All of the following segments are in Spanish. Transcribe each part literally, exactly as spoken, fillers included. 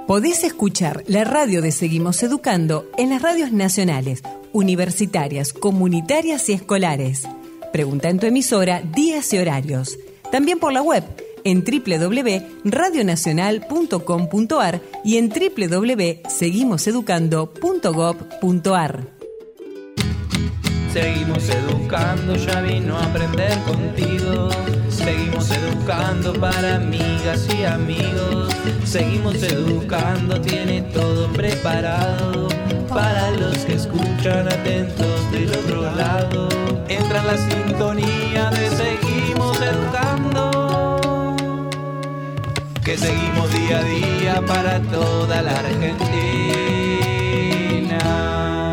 Podés escuchar la radio de Seguimos Educando en las radios nacionales, universitarias, comunitarias y escolares. Pregunta en tu emisora días y horarios. También por la web en doble u doble u doble u punto radio nacional punto com punto a r y en doble u doble u doble u punto seguimos educando punto gob punto a r. Seguimos educando, ya vino a aprender contigo. Seguimos educando para amigas y amigos. Seguimos educando, tiene todo preparado para los que escuchan atentos del otro lado. Entra en la sintonía de Seguimos Educando, que seguimos día a día para toda la Argentina.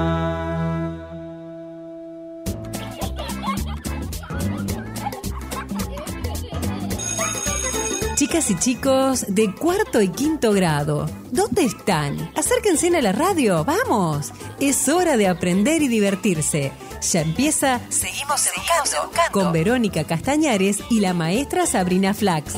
Chicas y chicos de cuarto y quinto grado, ¿dónde están? Acérquense a la radio, vamos. Es hora de aprender y divertirse. Ya empieza Seguimos Educando con Verónica Castañares y la maestra Sabrina Flax.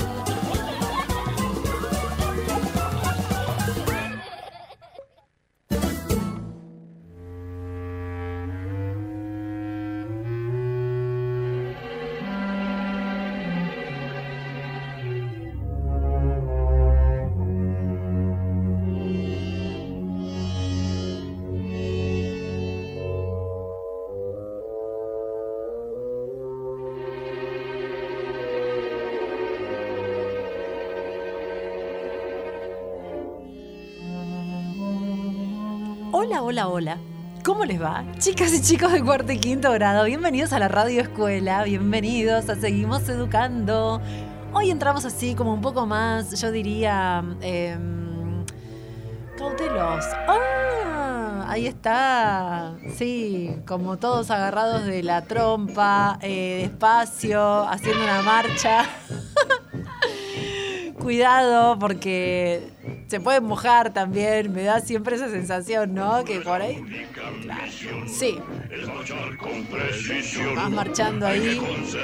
Hola, hola, hola. ¿Cómo les va? Chicas y chicos de cuarto y quinto grado, bienvenidos a la Radio Escuela, bienvenidos a Seguimos Educando. Hoy entramos así como un poco más, yo diría, eh, cautelos. ¡Ah! Ahí está. Sí, como todos agarrados de la trompa, eh, despacio, haciendo una marcha. Cuidado, porque se pueden mojar también. Me da siempre esa sensación, ¿no? Que por ahí... Claro. Sí. Vas marchando ahí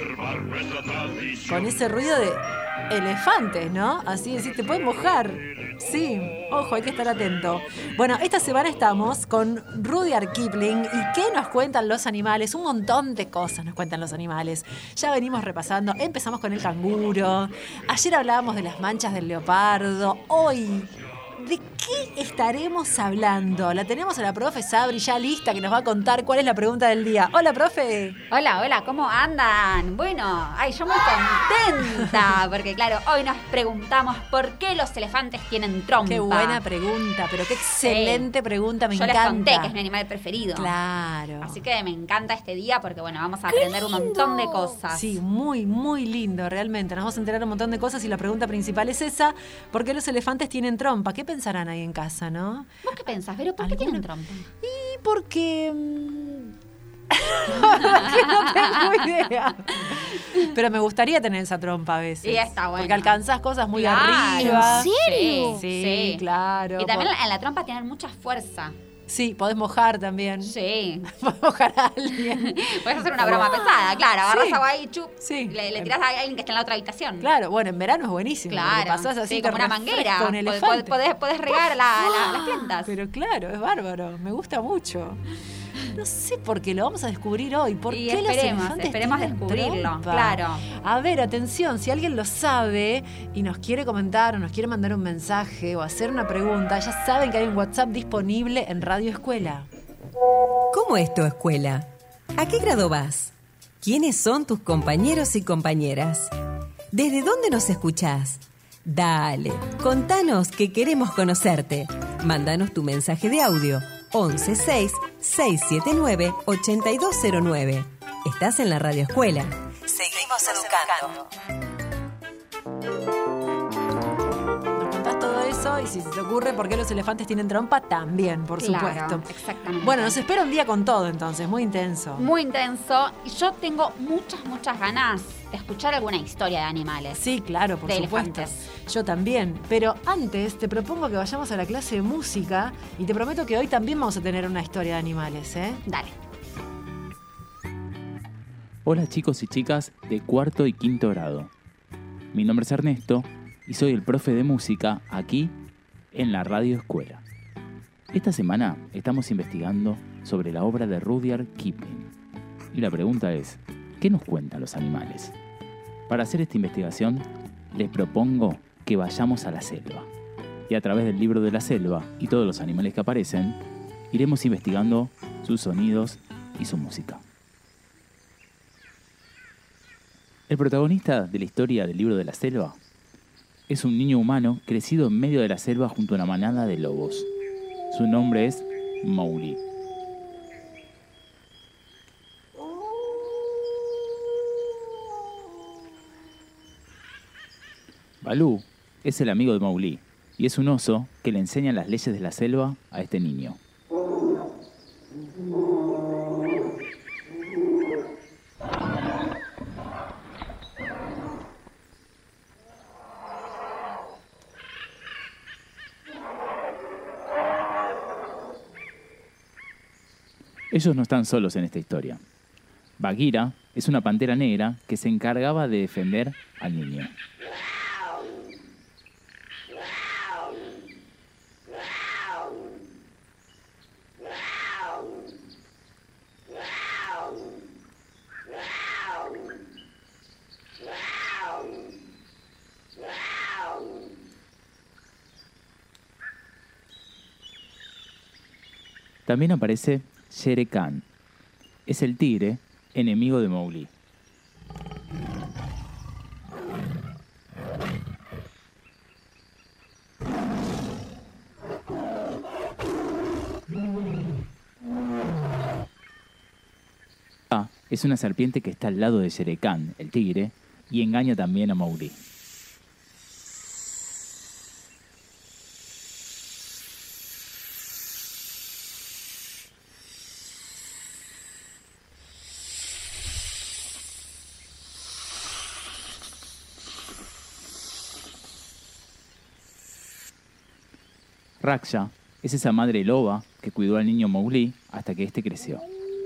con ese ruido de elefantes, ¿no? Así decir, te pueden mojar. Sí, ojo, hay que estar atento. Bueno, esta semana estamos con Rudyard Kipling. ¿Y qué nos cuentan los animales? Un montón de cosas nos cuentan los animales. Ya venimos repasando. Empezamos con el canguro. Ayer hablábamos de las manchas del leopardo. Hoy, ¿de qué estaremos hablando? La tenemos a la profe Sabri ya lista, que nos va a contar cuál es la pregunta del día. Hola, profe. Hola, hola, ¿cómo andan? Bueno, ay, yo muy contenta, porque claro, hoy nos preguntamos por qué los elefantes tienen trompa. Qué buena pregunta, pero qué excelente sí. pregunta, me yo encanta. Yo les conté que es mi animal preferido. Claro. Así que me encanta este día porque, bueno, vamos a aprender un montón de cosas. Sí, muy, muy lindo, realmente. Nos vamos a enterar un montón de cosas y la pregunta principal es esa, ¿por qué los elefantes tienen trompa? ¿Qué pensarán ahí en casa, no? ¿Vos qué pensás, Vero? ¿Por qué tienen trompa? Y porque... no tengo idea. Pero me gustaría tener esa trompa a veces. Y está bueno. Porque alcanzás cosas muy claro. arriba. ¿En serio? Sí, sí, claro. Y también por... en la trompa tienen mucha fuerza. Sí, podés mojar también. Sí. Podés mojar a alguien. Podés hacer una broma pesada, claro. Agarrás sí. agua y chup. Sí. Le, le tirás a alguien que está en la otra habitación. Claro, bueno, en verano es buenísimo. Claro. Pasás así sí, con como una manguera. Con podés, podés, podés regar la, la, las plantas. Pero claro, es bárbaro. Me gusta mucho. No sé por qué, lo vamos a descubrir hoy. ¿Por y qué esperemos, los elefantes esperemos tienen descubrirlo, trompa? claro. A ver, atención, si alguien lo sabe y nos quiere comentar o nos quiere mandar un mensaje o hacer una pregunta, ya saben que hay un WhatsApp disponible en Radio Escuela. ¿Cómo es tu escuela? ¿A qué grado vas? ¿Quiénes son tus compañeros y compañeras? ¿Desde dónde nos escuchás? Dale, contanos que queremos conocerte. Mándanos tu mensaje de audio once seis seis siete nueve ocho dos cero nueve. Estás en la Radio Escuela. Seguimos educando. Nos contás todo eso y si se te ocurre por qué los elefantes tienen trompa, también, por claro, supuesto. Exactamente. Bueno, nos espera un día con todo entonces, muy intenso. Muy intenso. Y yo tengo muchas, muchas ganas de escuchar alguna historia de animales. Sí, claro, por de supuesto. Elefantes. Yo también. Pero antes te propongo que vayamos a la clase de música y te prometo que hoy también vamos a tener una historia de animales, ¿eh? Dale. Hola chicos y chicas de cuarto y quinto grado. Mi nombre es Ernesto y soy el profe de música aquí en la Radio Escuela. Esta semana estamos investigando sobre la obra de Rudyard Kipling. Y la pregunta es, ¿qué nos cuentan los animales? Para hacer esta investigación, les propongo que vayamos a la selva. Y a través del libro de la selva y todos los animales que aparecen, iremos investigando sus sonidos y su música. El protagonista de la historia del libro de la selva es un niño humano crecido en medio de la selva junto a una manada de lobos. Su nombre es Mowgli. Balú es el amigo de Mowgli y es un oso que le enseña las leyes de la selva a este niño. Ellos no están solos en esta historia. Bagheera es una pantera negra que se encargaba de defender al niño. También aparece Shere Khan. Es el tigre, enemigo de Mowgli. Ah, es una serpiente que está al lado de Shere Khan, el tigre, y engaña también a Mowgli. Raksha es esa madre loba que cuidó al niño Mowgli hasta que éste creció.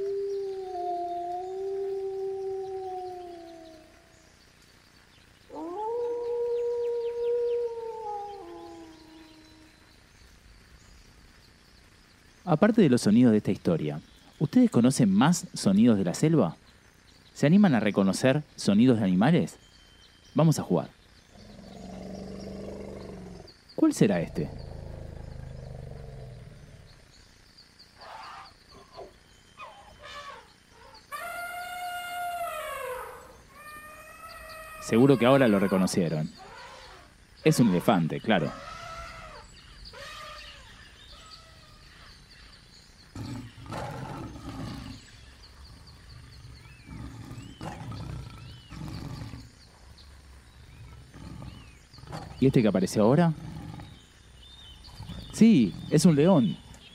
Aparte de los sonidos de esta historia, ¿ustedes conocen más sonidos de la selva? ¿Se animan a reconocer sonidos de animales? Vamos a jugar. ¿Cuál será este? Seguro que ahora lo reconocieron. Es un elefante, claro. ¿Y este que apareció ahora? Sí, es un león.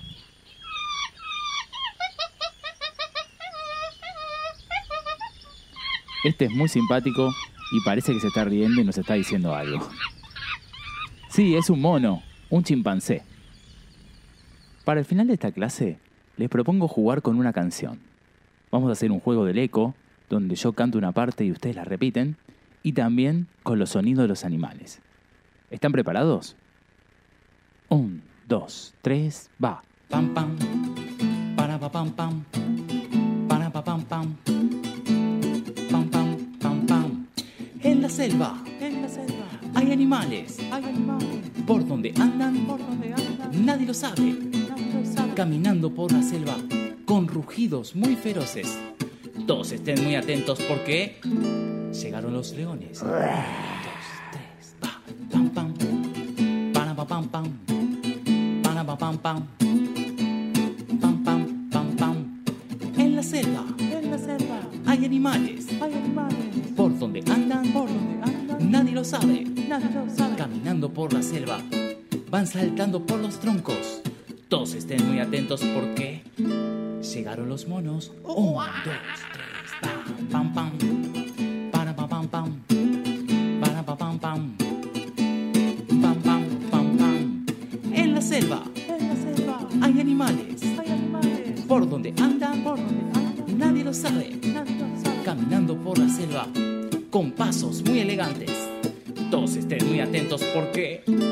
Este es muy simpático y parece que se está riendo y nos está diciendo algo. Sí, es un mono, un chimpancé. Para el final de esta clase, les propongo jugar con una canción. Vamos a hacer un juego del eco, donde yo canto una parte y ustedes la repiten, y también con los sonidos de los animales. ¿Están preparados? Un, dos, tres, va. Pam pam, para pa pam pam, para pa pam pam, pam pam pam pam. En la selva, en la selva, hay animales, hay animales. Por donde andan, por donde andan, nadie lo sabe, nadie lo sabe. Caminando por la selva, con rugidos muy feroces. Todos estén muy atentos porque llegaron los leones. Un, dos, tres, va. Pam pam, para pa pam pam, para pa pam pam. Pam pam pam pam. En la selva, en la selva, hay animales, hay animales. Por donde andan, por donde andan, nadie lo sabe, nadie lo sabe. Caminando por la selva, van saltando por los troncos. Todos estén muy atentos porque llegaron los monos. Un, dos, tres, pam, pam, pam, para pa pam pam, para pa pam pam, pam pam pam pam. En la selva, en la selva, hay animales, hay animales. Por donde andan, por donde andan, nadie lo sabe, nadie lo sabe. Caminando por la selva, con pasos muy elegantes. Todos estén muy atentos porque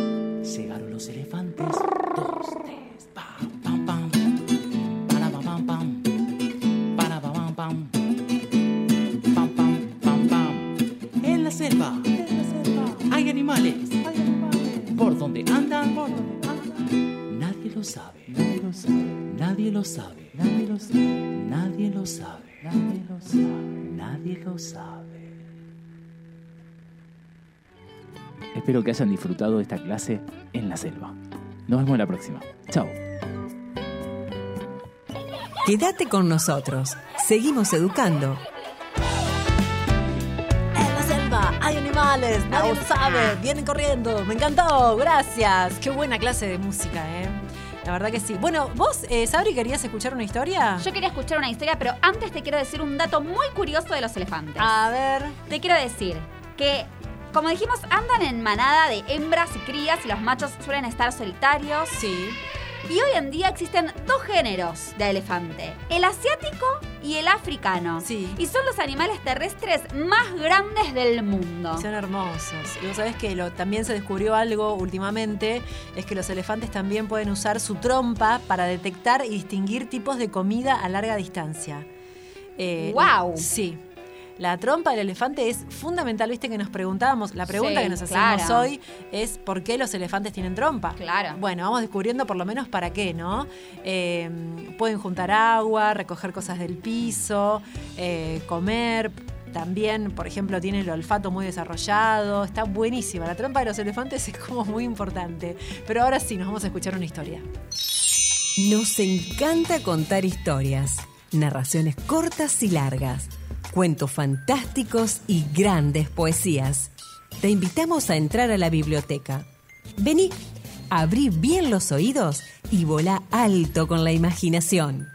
Llegaron los elefantes. Dos, tres, pam, pam, pam. Para, pam, pam, pam. Para, pam, pam, pam. Pam, pam, pam, pam. En la selva. En la selva. Hay animales. Hay animales. ¿Por dónde andan? Por dónde andan. Nadie lo sabe. Nadie lo sabe. Nadie lo sabe. Nadie lo sabe. Nadie lo sabe. Nadie lo sabe. Nadie lo sabe. Espero que hayan disfrutado de esta clase en la selva. Nos vemos la próxima. Chao. Quédate con nosotros. Seguimos educando. En la selva hay animales, nadie lo sabe. Vienen corriendo. Me encantó. Gracias. Qué buena clase de música, ¿eh? La verdad que sí. Bueno, vos, eh, Sabri, ¿querías escuchar una historia? Yo quería escuchar una historia, pero antes te quiero decir un dato muy curioso de los elefantes. A ver. Te quiero decir que, como dijimos, andan en manada de hembras y crías y los machos suelen estar solitarios. Sí. Y hoy en día existen dos géneros de elefante, el asiático y el africano. Sí. Y son los animales terrestres más grandes del mundo. Son hermosos. Y vos sabés que lo, también se descubrió algo últimamente, es que los elefantes también pueden usar su trompa para detectar y distinguir tipos de comida a larga distancia. Eh, ¡Guau! Sí. La trompa del elefante es fundamental, viste que nos preguntábamos, la pregunta Sí, que nos hacemos claro. hoy es ¿por qué los elefantes tienen trompa? Claro. Bueno, vamos descubriendo por lo menos para qué, ¿no? Eh, pueden juntar agua, recoger cosas del piso, eh, comer. También, por ejemplo, tiene el olfato muy desarrollado. Está buenísima. La trompa de los elefantes es como muy importante. Pero ahora sí, nos vamos a escuchar una historia. Nos encanta contar historias, narraciones cortas y largas, cuentos fantásticos y grandes poesías. Te invitamos a entrar a la biblioteca. Vení, abrí bien los oídos y volá alto con la imaginación.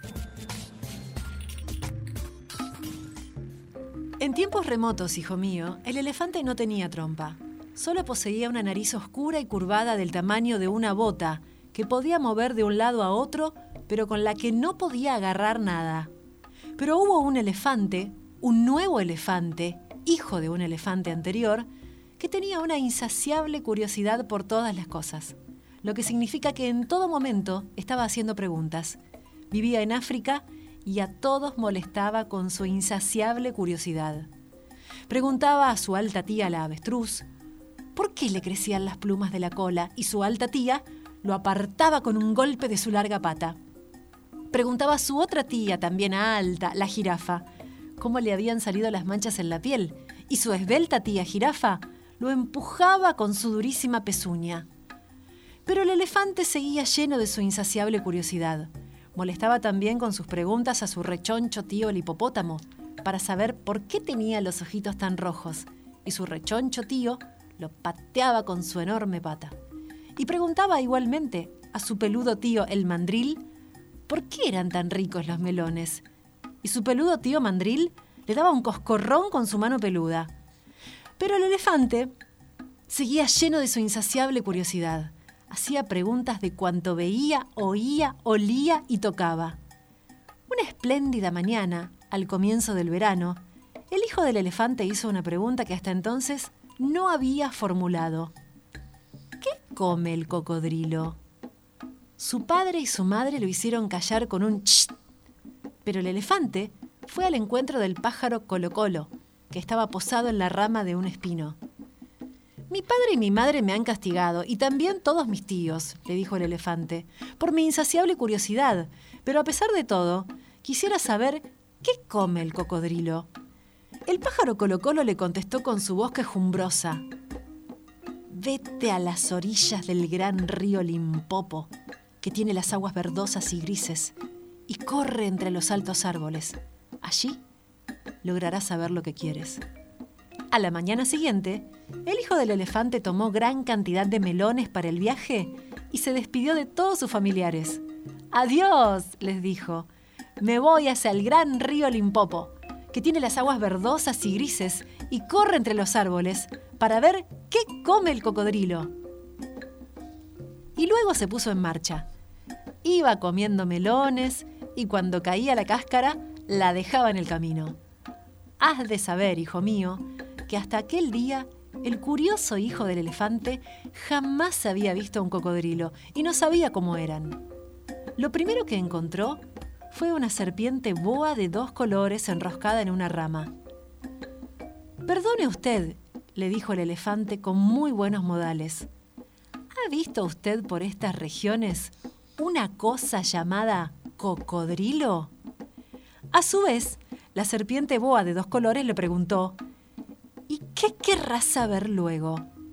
En tiempos remotos, hijo mío, el elefante no tenía trompa. Solo poseía una nariz oscura y curvada del tamaño de una bota, que podía mover de un lado a otro, pero con la que no podía agarrar nada. Pero hubo un elefante, un nuevo elefante, hijo de un elefante anterior, que tenía una insaciable curiosidad por todas las cosas, lo que significa que en todo momento estaba haciendo preguntas. Vivía en África y a todos molestaba con su insaciable curiosidad. Preguntaba a su alta tía la avestruz por qué le crecían las plumas de la cola y su alta tía lo apartaba con un golpe de su larga pata. Preguntaba a su otra tía, también alta, la jirafa, cómo le habían salido las manchas en la piel, y su esbelta tía jirafa lo empujaba con su durísima pezuña. Pero el elefante seguía lleno de su insaciable curiosidad. Molestaba también con sus preguntas a su rechoncho tío el hipopótamo, para saber por qué tenía los ojitos tan rojos, y su rechoncho tío lo pateaba con su enorme pata. Y preguntaba igualmente a su peludo tío el mandril por qué eran tan ricos los melones. Y su peludo tío mandril le daba un coscorrón con su mano peluda. Pero el elefante seguía lleno de su insaciable curiosidad. Hacía preguntas de cuanto veía, oía, olía y tocaba. Una espléndida mañana, al comienzo del verano, el hijo del elefante hizo una pregunta que hasta entonces no había formulado. ¿Qué come el cocodrilo? Su padre y su madre lo hicieron callar con un ch. Pero el elefante fue al encuentro del pájaro Colo-Colo, que estaba posado en la rama de un espino. Mi padre y mi madre me han castigado, y también todos mis tíos, le dijo el elefante, por mi insaciable curiosidad, pero a pesar de todo, quisiera saber qué come el cocodrilo. El pájaro Colo-Colo le contestó con su voz quejumbrosa. Vete a las orillas del gran río Limpopo, que tiene las aguas verdosas y grises, y corre entre los altos árboles. Allí lograrás saber lo que quieres. A la mañana siguiente, el hijo del elefante tomó gran cantidad de melones para el viaje y se despidió de todos sus familiares. «Adiós», les dijo. «Me voy hacia el gran río Limpopo, que tiene las aguas verdosas y grises y corre entre los árboles para ver qué come el cocodrilo». Y luego se puso en marcha. Iba comiendo melones y cuando caía la cáscara, la dejaba en el camino. Has de saber, hijo mío, que hasta aquel día El curioso hijo del elefante jamás había visto un cocodrilo y no sabía cómo eran. Lo primero que encontró fue una serpiente boa de dos colores enroscada en una rama. «Perdone usted», le dijo el elefante con muy buenos modales. ¿Ha visto usted por estas regiones una cosa llamada cocodrilo? A su vez, la serpiente boa de dos colores le preguntó: ¿y qué querrá saber luego?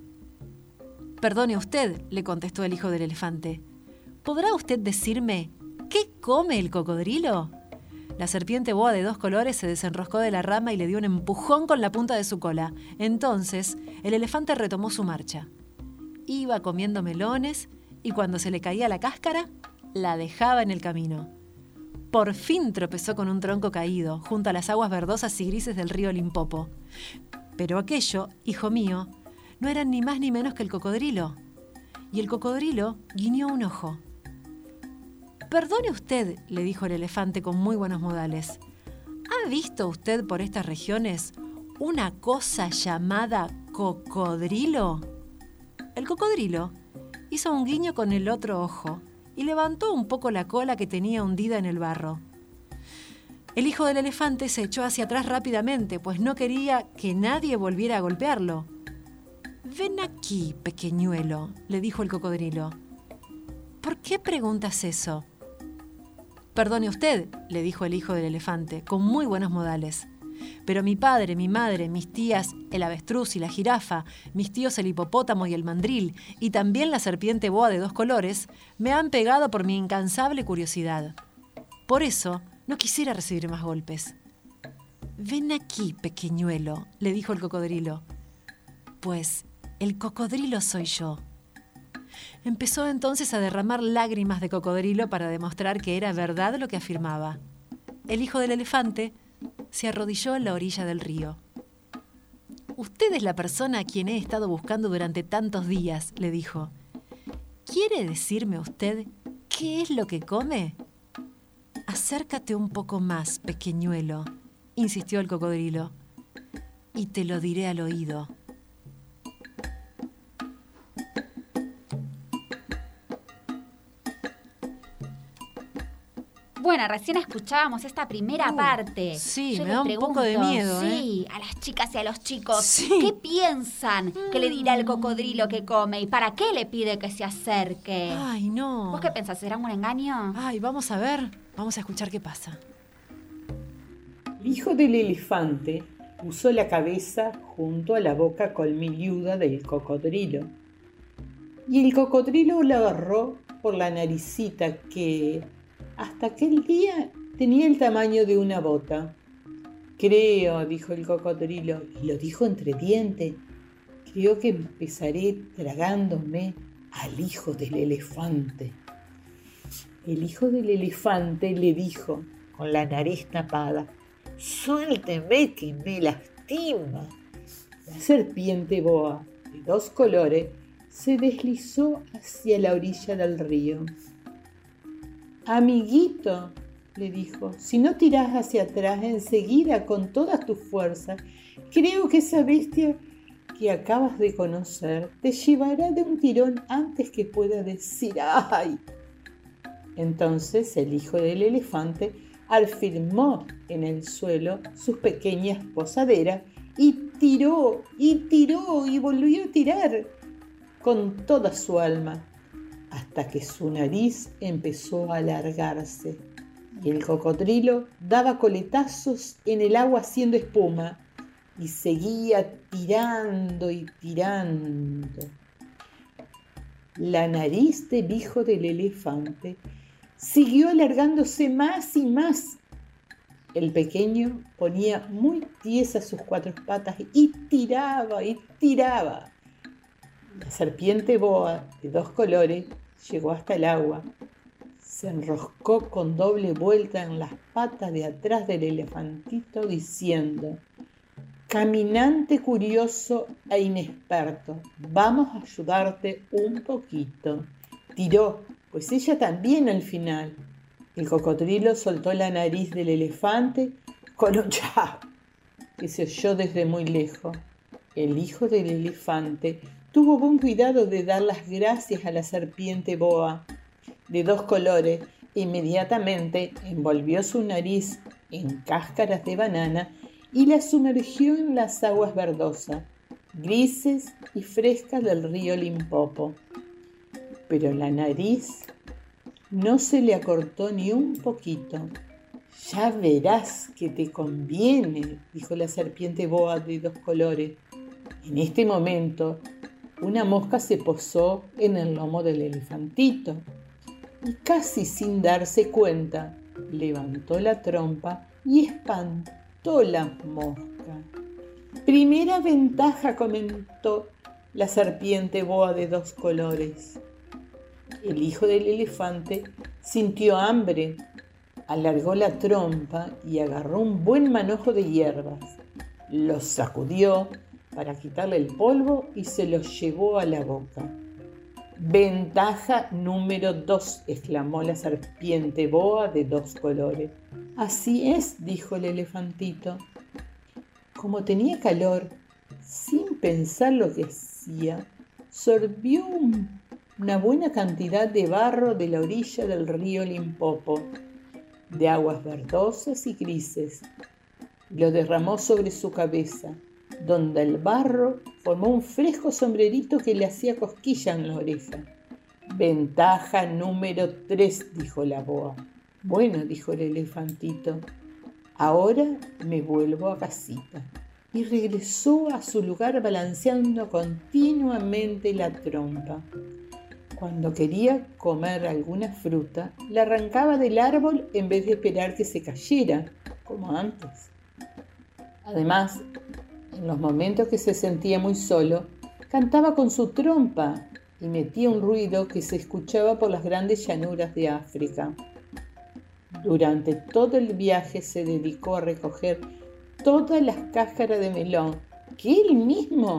«Perdone usted», le contestó el hijo del elefante. «¿Podrá usted decirme qué come el cocodrilo?» La serpiente boa de dos colores se desenroscó de la rama y le dio un empujón con la punta de su cola. Entonces, el elefante retomó su marcha. Iba comiendo melones y cuando se le caía la cáscara, la dejaba en el camino. Por fin tropezó con un tronco caído, junto a las aguas verdosas y grises del río Limpopo. Pero aquello, hijo mío, no eran ni más ni menos que el cocodrilo. Y el cocodrilo guiñó un ojo. «Perdone usted», le dijo el elefante con muy buenos modales. «¿Ha visto usted por estas regiones una cosa llamada cocodrilo?» El cocodrilo hizo un guiño con el otro ojo y levantó un poco la cola que tenía hundida en el barro. El hijo del elefante se echó hacia atrás rápidamente, pues no quería que nadie volviera a golpearlo. «Ven aquí, pequeñuelo», le dijo el cocodrilo. «¿Por qué preguntas eso?» «Perdone usted», le dijo el hijo del elefante, con muy buenos modales. «Pero mi padre, mi madre, mis tías, el avestruz y la jirafa, mis tíos el hipopótamo y el mandril, y también la serpiente boa de dos colores, me han pegado por mi incansable curiosidad. Por eso, no quisiera recibir más golpes». «Ven aquí, pequeñuelo», le dijo el cocodrilo. «Pues el cocodrilo soy yo». Empezó entonces a derramar lágrimas de cocodrilo para demostrar que era verdad lo que afirmaba. El hijo del elefante se arrodilló en la orilla del río. «Usted es la persona a quien he estado buscando durante tantos días», le dijo. «¿Quiere decirme usted qué es lo que come?» «Acércate un poco más, pequeñuelo», insistió el cocodrilo, «y te lo diré al oído». Bueno, recién escuchábamos esta primera Uh, parte. sí, Yo me les da un poco de miedo, Sí, a las chicas y a los chicos. Sí. ¿Qué piensan que le dirá el cocodrilo que come? ¿Y para qué le pide que se acerque? Ay, no. ¿Vos qué pensás? ¿Será un engaño? Ay, vamos a ver. Vamos a escuchar qué pasa. El hijo del elefante puso la cabeza junto a la boca colmilluda del cocodrilo. Y el cocodrilo lo agarró por la naricita que, hasta aquel día, tenía el tamaño de una bota. «Creo», dijo el cocodrilo, y lo dijo entre dientes, «creo que empezaré tragándome al hijo del elefante». El hijo del elefante le dijo, con la nariz tapada, «Suélteme que me lastima». La serpiente boa, de dos colores, se deslizó hacia la orilla del río. «Amiguito», le dijo, «si no tirás hacia atrás enseguida con todas tus fuerzas, creo que esa bestia que acabas de conocer te llevará de un tirón antes que pueda decir ¡ay!». Entonces el hijo del elefante afirmó en el suelo sus pequeñas posaderas y tiró, y tiró, y volvió a tirar con toda su alma, hasta que su nariz empezó a alargarse y el cocodrilo daba coletazos en el agua haciendo espuma y seguía tirando y tirando. La nariz del hijo del elefante siguió alargándose más y más. El pequeño ponía muy tiesas sus cuatro patas y tiraba y tiraba. La serpiente boa de dos colores llegó hasta el agua. Se enroscó con doble vuelta en las patas de atrás del elefantito diciendo: «Caminante curioso e inexperto, vamos a ayudarte un poquito». Tiró, pues ella también al final. El cocodrilo soltó la nariz del elefante con un chao que se oyó desde muy lejos. El hijo del elefante tuvo buen cuidado de dar las gracias a la serpiente boa de dos colores e inmediatamente envolvió su nariz en cáscaras de banana y la sumergió en las aguas verdosas, grises y frescas del río Limpopo. Pero la nariz no se le acortó ni un poquito. «Ya verás que te conviene», dijo la serpiente boa de dos colores. En este momento, una mosca se posó en el lomo del elefantito y casi sin darse cuenta, levantó la trompa y espantó la mosca. «Primera ventaja», comentó la serpiente boa de dos colores. El hijo del elefante sintió hambre, alargó la trompa y agarró un buen manojo de hierbas. Los sacudió para quitarle el polvo y se los llevó a la boca. «Ventaja número dos», exclamó la serpiente boa de dos colores. «Así es», dijo el elefantito. Como tenía calor, sin pensar lo que hacía, sorbió un, una buena cantidad de barro de la orilla del río Limpopo, de aguas verdosas y grises. Lo derramó sobre su cabeza, donde el barro formó un fresco sombrerito que le hacía cosquilla en la oreja. «Ventaja número tres», dijo la boa. «Bueno», dijo el elefantito, «ahora me vuelvo a casita». Y regresó a su lugar balanceando continuamente la trompa. Cuando quería comer alguna fruta, la arrancaba del árbol en vez de esperar que se cayera, como antes. Además, en los momentos que se sentía muy solo, cantaba con su trompa y metía un ruido que se escuchaba por las grandes llanuras de África. Durante todo el viaje se dedicó a recoger todas las cáscaras de melón que él mismo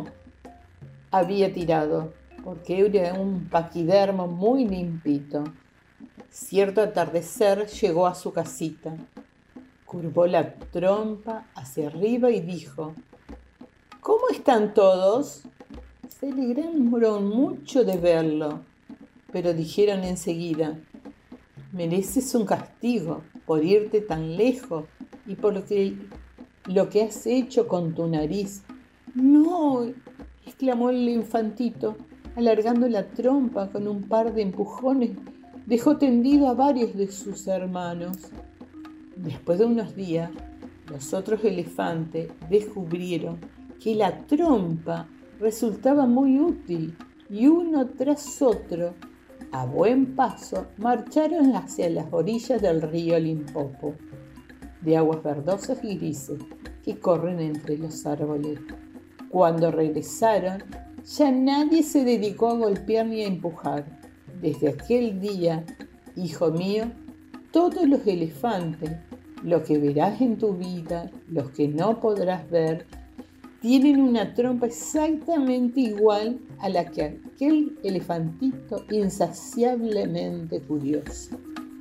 había tirado, porque era un paquidermo muy limpito. Cierto atardecer llegó a su casita, curvó la trompa hacia arriba y dijo: «¿Cómo están todos?». Se alegraron mucho de verlo, pero dijeron enseguida: «Mereces un castigo por irte tan lejos y por lo que, lo que has hecho con tu nariz». «No», exclamó el infantito, alargando la trompa con un par de empujones, dejó tendido a varios de sus hermanos. Después de unos días, los otros elefantes descubrieron que la trompa resultaba muy útil y uno tras otro, a buen paso, marcharon hacia las orillas del río Limpopo, de aguas verdosas y grises que corren entre los árboles. Cuando regresaron, ya nadie se dedicó a golpear ni a empujar. Desde aquel día, hijo mío, todos los elefantes, lo que verás en tu vida, los que no podrás ver, tienen una trompa exactamente igual a la que aquel elefantito insaciablemente curioso.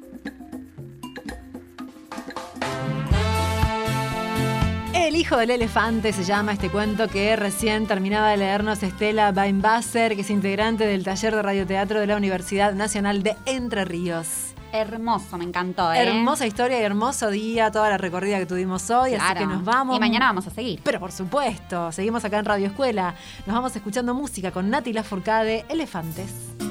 El hijo del elefante se llama este cuento que recién terminaba de leernos Estela Weinbasser, que es integrante del taller de radioteatro de la Universidad Nacional de Entre Ríos. Hermoso, me encantó, ¿eh? Hermosa historia y hermoso día, toda la recorrida que tuvimos hoy, Claro. así que nos vamos. Y mañana vamos a seguir. Pero por supuesto, seguimos acá en Radio Escuela. Nos vamos escuchando música con Nati Lafourcade, Elefantes.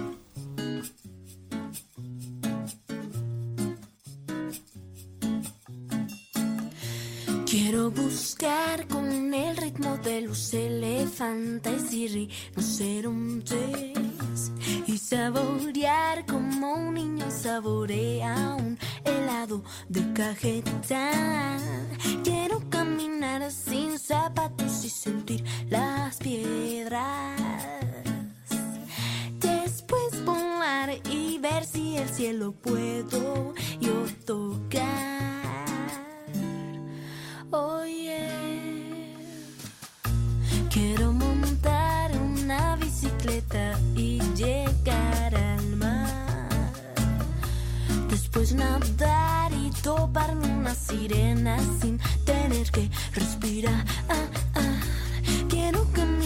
Quiero buscar con el ritmo de los elefantes y rinocerontes y saborear como un niño saborea un helado de cajeta. Quiero caminar sin zapatos y sentir las piedras. Después volar y ver si el cielo puedo yo tocar. Oye, quiero montar una bicicleta y llegar al mar. Después nadar y toparme una sirena sin tener que respirar. Quiero caminar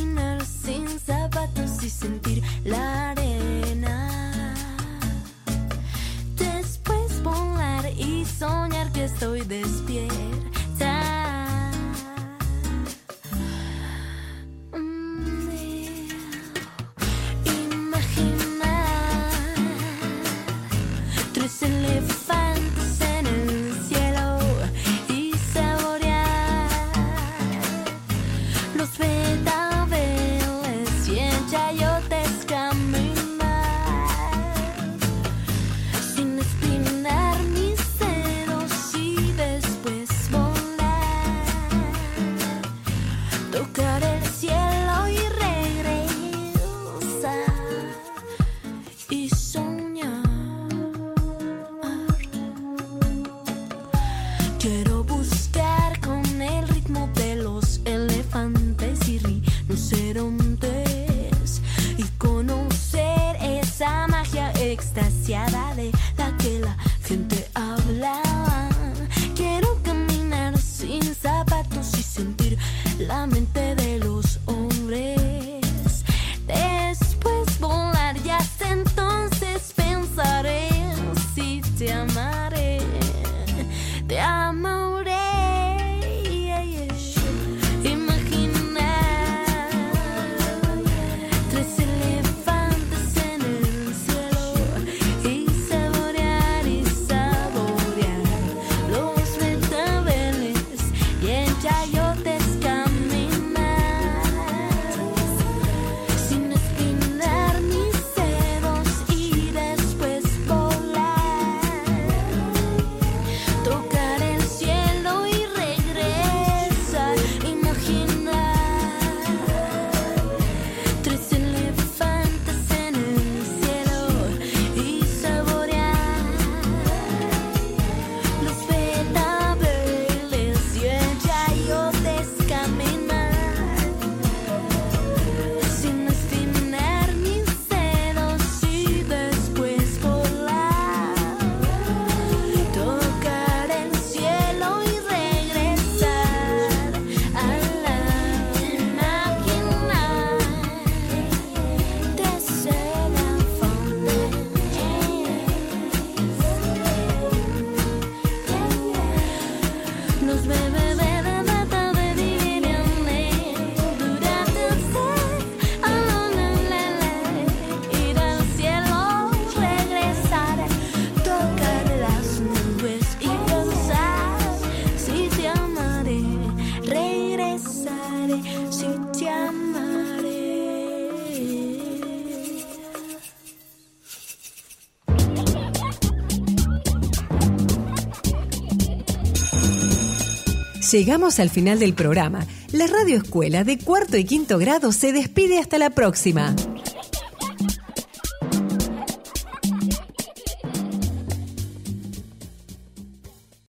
Llegamos al final del programa. La Radio Escuela de cuarto y quinto grado se despide hasta la próxima.